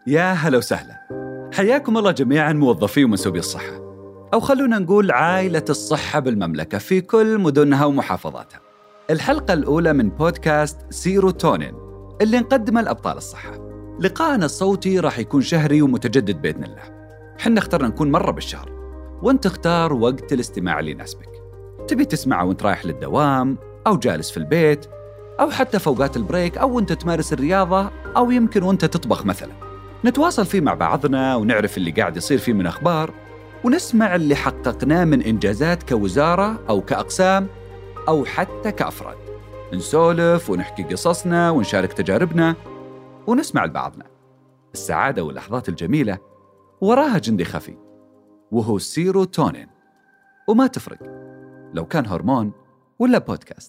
يا هلا وسهلا، حياكم الله جميعاً موظفي ومنسوبي الصحة، أو خلونا نقول عائلة الصحة بالمملكة في كل مدنها ومحافظاتها. الحلقة الأولى من بودكاست سيروتونين اللي نقدمه لأبطال الصحة. لقاءنا الصوتي راح يكون شهري ومتجدد بإذن الله. حنا اخترنا نكون مرة بالشهر، وانت اختار وقت الاستماع اللي يناسبك. تبي تسمعه وانت رايح للدوام، أو جالس في البيت، أو حتى في أوقات البريك، أو وانت تمارس الرياضة، أو يمكن وانت تطبخ مثلاً. نتواصل فيه مع بعضنا ونعرف اللي قاعد يصير فيه من أخبار، ونسمع اللي حققناه من إنجازات كوزارة أو كأقسام أو حتى كأفراد. نسولف ونحكي قصصنا ونشارك تجاربنا ونسمع لبعضنا. السعادة واللحظات الجميلة وراها جندي خفي، وهو سيروتونين، وما تفرق لو كان هرمون ولا بودكاست.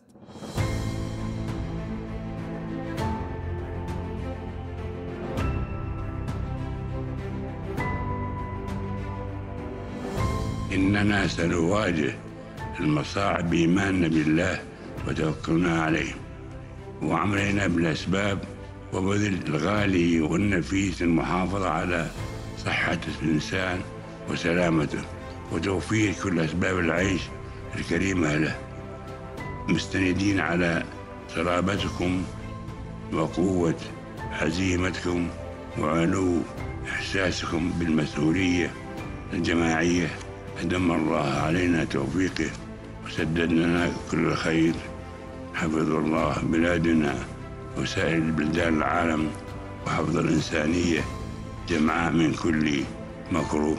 إننا سنواجه المصاعب بإيماننا بالله وتوكلنا عليه وعملنا بالأسباب وبذل الغالي والنفيس المحافظة على صحة الإنسان وسلامته وتوفير كل أسباب العيش الكريمة له، مستندين على صلابتكم وقوة عزيمتكم وعلو إحساسكم بالمسؤولية الجماعية. أدم الله علينا توفيقه وسدد لنا كل خير. حفظ الله بلادنا وسائر بلدان العالم، وحفظ الإنسانية جمعاء من كل مكروه.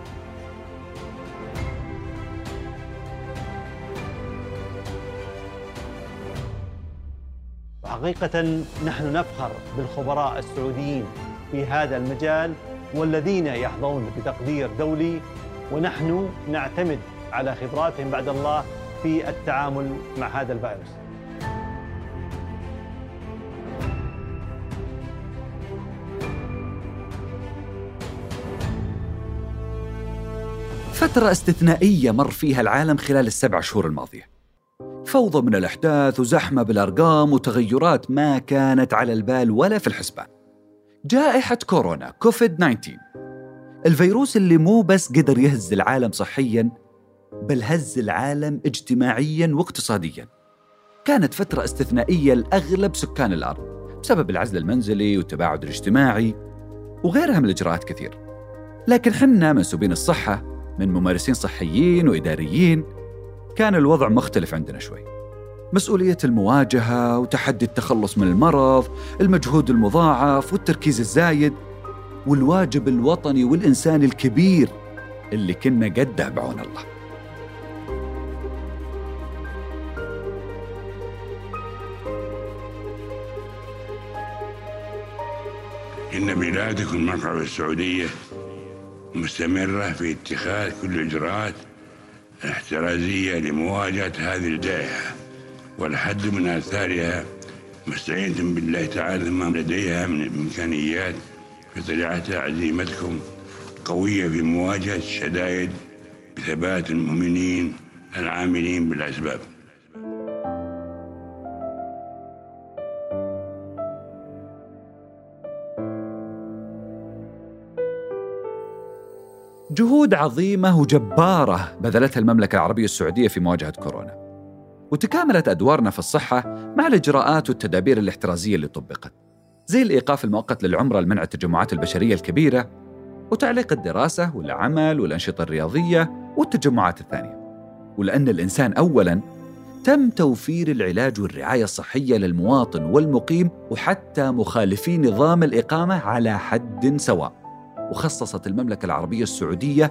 حقيقة نحن نفخر بالخبراء السعوديين في هذا المجال والذين يحظون بتقدير دولي، ونحن نعتمد على خبراتهم بعد الله في التعامل مع هذا الفيروس. فترة استثنائية مر فيها العالم خلال ال7 شهور الماضية. فوضى من الأحداث وزحمة بالأرقام وتغيرات ما كانت على البال ولا في الحسبان. جائحة كورونا كوفيد-19، الفيروس اللي مو بس قدر يهز العالم صحياً، بل هز العالم اجتماعياً واقتصادياً. كانت فترة استثنائية لأغلب سكان الأرض بسبب العزل المنزلي والتباعد الاجتماعي وغيرها من الإجراءات كثير. لكن حنا منسوبين الصحة، من ممارسين صحيين وإداريين، كان الوضع مختلف عندنا شوي. مسؤولية المواجهة وتحدي التخلص من المرض، المجهود المضاعف والتركيز الزايد، والواجب الوطني والإنساني الكبير اللي كنا قده بعون الله. إن بلادكم المملكة السعودية مستمرة في اتخاذ كل الإجراءات الاحترازية لمواجهة هذه الجائحة والحد من آثارها، مستعينة بالله تعالى ما لديها من إمكانيات في طليعتها. عزيمتكم قوية في مواجهة الشدائد بثبات المؤمنين العاملين بالأسباب. جهود عظيمة وجبارة بذلتها المملكة العربية السعودية في مواجهة كورونا، وتكاملت أدوارنا في الصحة مع الإجراءات والتدابير الاحترازية اللي طبقت، زي الإيقاف المؤقت للعمرة لمنع التجمعات البشرية الكبيرة، وتعليق الدراسة والعمل والأنشطة الرياضية والتجمعات الثانية. ولأن الإنسان أولاً، تم توفير العلاج والرعاية الصحية للمواطن والمقيم وحتى مخالفي نظام الإقامة على حد سواء. وخصصت المملكة العربية السعودية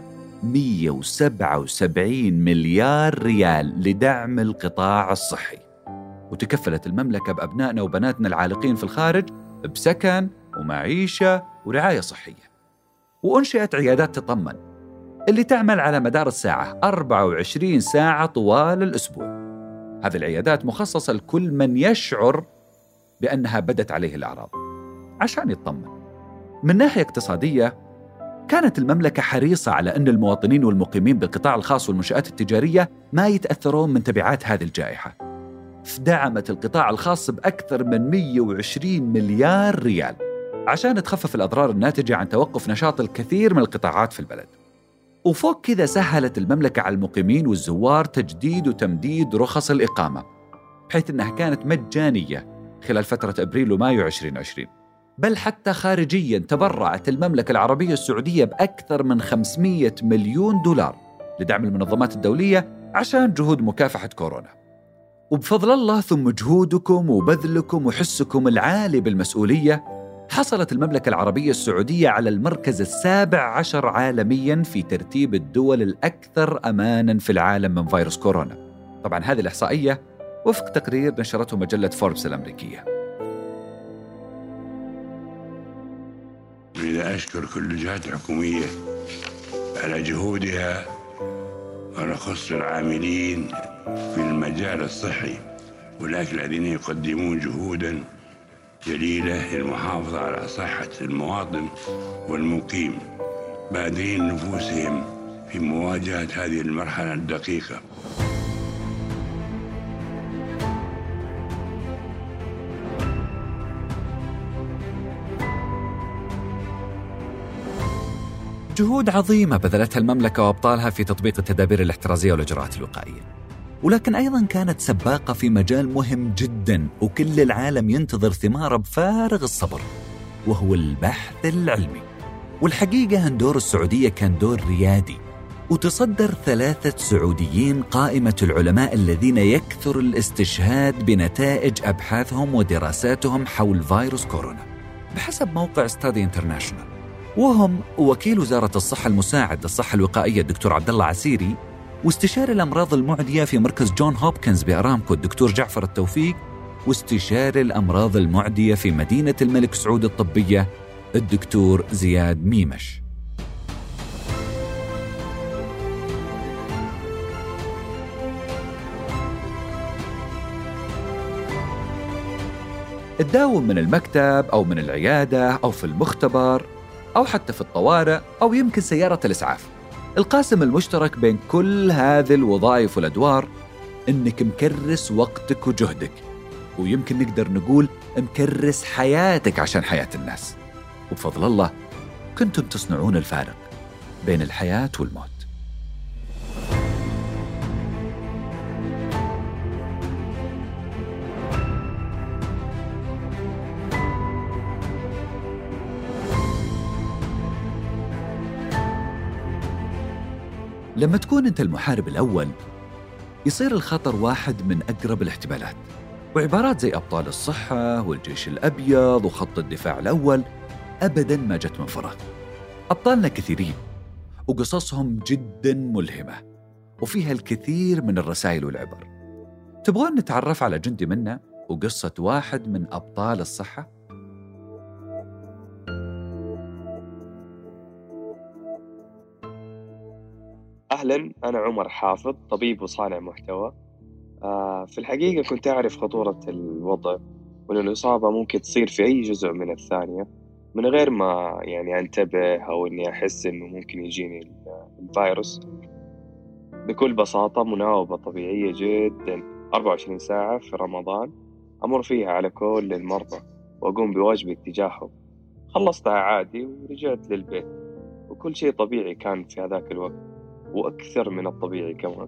177 مليار ريال لدعم القطاع الصحي، وتكفلت المملكة بأبنائنا وبناتنا العالقين في الخارج بسكن ومعيشة ورعاية صحية. وأنشئت عيادات تطمن اللي تعمل على مدار الساعة 24 ساعة طوال الأسبوع. هذه العيادات مخصصة لكل من يشعر بأنها بدت عليه الأعراض عشان يطمن. من ناحية اقتصادية، كانت المملكة حريصة على أن المواطنين والمقيمين بالقطاع الخاص والمنشآت التجارية ما يتأثرون من تبعات هذه الجائحة. فدعمت القطاع الخاص بأكثر من 120 مليار ريال عشان تخفف الأضرار الناتجة عن توقف نشاط الكثير من القطاعات في البلد. وفوق كذا سهلت المملكة على المقيمين والزوار تجديد وتمديد رخص الإقامة، بحيث أنها كانت مجانية خلال فترة أبريل ومايو 2020. بل حتى خارجياً تبرعت المملكة العربية السعودية بأكثر من 500 مليون دولار لدعم المنظمات الدولية عشان جهود مكافحة كورونا. وبفضل الله ثم جهودكم وبذلكم وحسكم العالي بالمسؤولية، حصلت المملكة العربية السعودية على المركز 17 عالمياً في ترتيب الدول الأكثر أماناً في العالم من فيروس كورونا. طبعاً هذه الإحصائية وفق تقرير نشرته مجلة فوربس الأمريكية. أريد أشكر كل الجهات الحكومية على جهودها، ونخص العاملين في المجال الصحي ولكن الذين يقدمون جهوداً جليلة للمحافظة على صحة المواطن والمقيم باذلين نفوسهم في مواجهة هذه المرحلة الدقيقة. جهود عظيمة بذلتها المملكة وأبطالها في تطبيق التدابير الاحترازية والإجراءات الوقائية، ولكن أيضاً كانت سباقة في مجال مهم جداً وكل العالم ينتظر ثماره بفارغ الصبر، وهو البحث العلمي. والحقيقة أن دور السعودية كان دور ريادي، وتصدر 3 سعوديين قائمة العلماء الذين يكثر الاستشهاد بنتائج أبحاثهم ودراساتهم حول فيروس كورونا بحسب موقع ستادي انترناشونال، وهم وكيل وزارة الصحة المساعد للصحة الوقائية الدكتور عبد الله عسيري، واستشاري الأمراض المعدية في مركز جون هوبكنز بأرامكو الدكتور جعفر التوفيق، واستشاري الأمراض المعدية في مدينة الملك سعود الطبية الدكتور زياد ميمش. تداوم من المكتب أو من العيادة أو في المختبر أو حتى في الطوارئ أو يمكن سيارة الإسعاف. القاسم المشترك بين كل هذه الوظائف والأدوار إنك مكرس وقتك وجهدك، ويمكن نقدر نقول مكرس حياتك عشان حياة الناس. وبفضل الله كنتم تصنعون الفارق بين الحياة والموت. لما تكون أنت المحارب الأول يصير الخطر واحد من أقرب الاحتمالات، وعبارات زي أبطال الصحة والجيش الأبيض وخط الدفاع الأول أبداً ما جت من فراغ. أبطالنا كثيرين وقصصهم جداً ملهمة وفيها الكثير من الرسائل والعبر. تبغون نتعرف على جندي منا وقصة واحد من أبطال الصحة؟ أهلاً، أنا عمر حافظ، طبيب وصانع محتوى. في الحقيقة كنت أعرف خطورة الوضع وأن الإصابة ممكن تصير في أي جزء من الثانية من غير ما أنتبه أو أني أحس أنه ممكن يجيني الفيروس. بكل بساطة مناوبة طبيعية جداً 24 ساعة في رمضان أمر فيها على كل المرضى وأقوم بواجبي تجاههم. خلصتها عادي ورجعت للبيت وكل شيء طبيعي كان في هذاك الوقت وأكثر من الطبيعي كمان.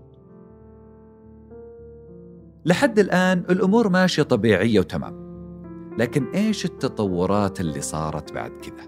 لحد الآن الأمور ماشية طبيعية وتمام، لكن إيش التطورات اللي صارت بعد كذا؟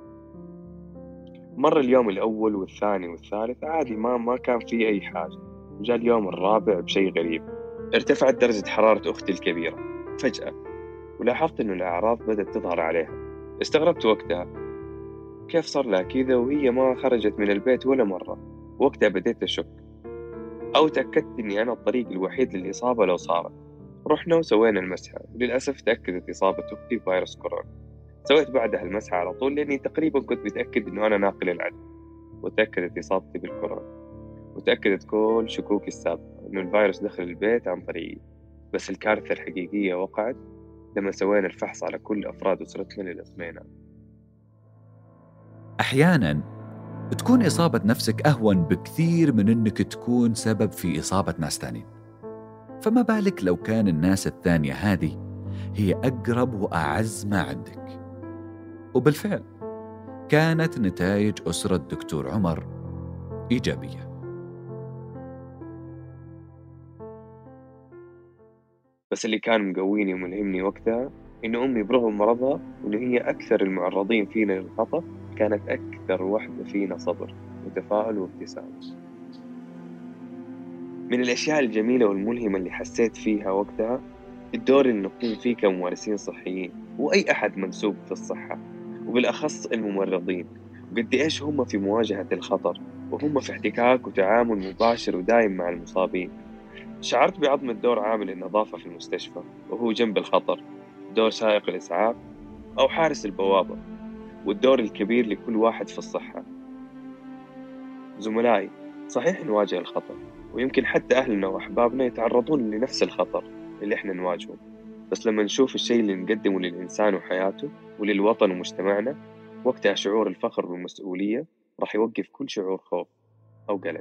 مر اليوم الأول والثاني والثالث عادي، ما كان في أي حاجة. جاء اليوم الرابع بشيء غريب، ارتفعت درجة حرارة أختي الكبيرة فجأة، ولاحظت إنه الأعراض بدأت تظهر عليها. استغربت وقتها كيف صار لها كذا وهي ما خرجت من البيت ولا مرة. وقتها بديت أشك أو تأكدت إني أنا الطريق الوحيد للإصابة لو صارت. رحنا وسوينا المسحة، وللأسف تأكدت إصابة أختي بفيروس كورونا. سويت بعدها المسحة على طول لأني تقريبا كنت متأكد إنه أنا ناقل العدوى، وتأكدت إصابتي بالكورونا، وتأكدت كل شكوكي السابقة إنه الفيروس دخل البيت عن طريقي. بس الكارثة الحقيقية وقعت لما سوينا الفحص على كل أفراد أسرتنا اللي سمينا. أحياناً تكون إصابة نفسك أهون بكثير من أنك تكون سبب في إصابة ناس تانين، فما بالك لو كان الناس الثانية هذه هي أقرب وأعز ما عندك. وبالفعل كانت نتائج أسرة الدكتور عمر إيجابية. بس اللي كان مقويني وملهمني وقتها إن أمي برغم مرضها وإن هي أكثر المعرضين فينا للخطر كانت أكثر وحدة فينا صبر وتفاؤل وابتسام. من الأشياء الجميلة والملهمة اللي حسيت فيها وقتها الدور اللي نقوم فيه كممارسين صحيين وأي أحد منسوب في الصحة، وبالأخص الممرضين، وقد إيش هم في مواجهة الخطر وهم في احتكاك وتعامل مباشر ودائم مع المصابين. شعرت بعظمة دور عامل النظافة في المستشفى وهو جنب الخطر، دور سائق الإسعاف أو حارس البوابة، والدور الكبير لكل واحد في الصحة. زملائي، صحيح نواجه الخطر ويمكن حتى أهلنا وأحبابنا يتعرضون لنفس الخطر اللي إحنا نواجهه، بس لما نشوف الشيء اللي نقدمه للإنسان وحياته وللوطن ومجتمعنا، وقتها شعور الفخر والمسؤولية راح يوقف كل شعور خوف أو قلق.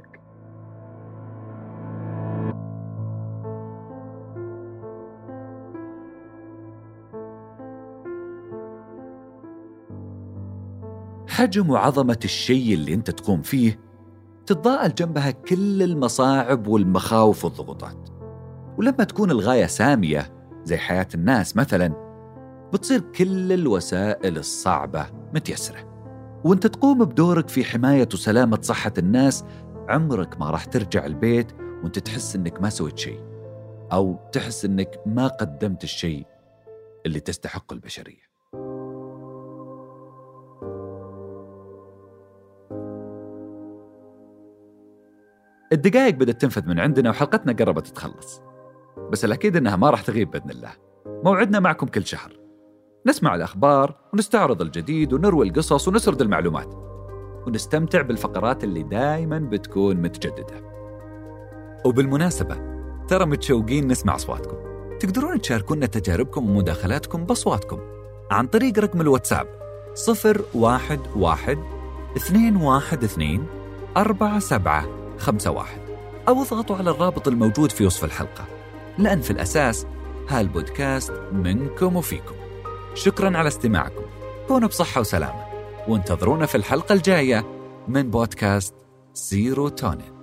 حجم وعظمة الشيء اللي أنت تقوم فيه تتضاءل جنبها كل المصاعب والمخاوف والضغوطات، ولما تكون الغاية سامية زي حياة الناس مثلا بتصير كل الوسائل الصعبة متيسرة. وانت تقوم بدورك في حماية وسلامة صحة الناس، عمرك ما راح ترجع البيت وانت تحس انك ما سويت شيء أو تحس انك ما قدمت الشيء اللي تستحق البشرية. الدقائق بدأت تنفذ من عندنا وحلقتنا قربت تتخلص، بس الأكيد أنها ما راح تغيب بإذن الله. موعدنا معكم كل شهر، نسمع الأخبار ونستعرض الجديد ونروي القصص ونسرد المعلومات ونستمتع بالفقرات اللي دايماً بتكون متجددة. وبالمناسبة ترى متشوقين نسمع أصواتكم، تقدرون تشاركونا تجاربكم ومداخلاتكم بأصواتكم عن طريق رقم الواتساب 011-212-4751 أو اضغطوا على الرابط الموجود في وصف الحلقة، لأن في الأساس هالبودكاست منكم وفيكم. شكراً على استماعكم، كونوا بصحة وسلامة، وانتظرونا في الحلقة الجاية من بودكاست سيروتونين.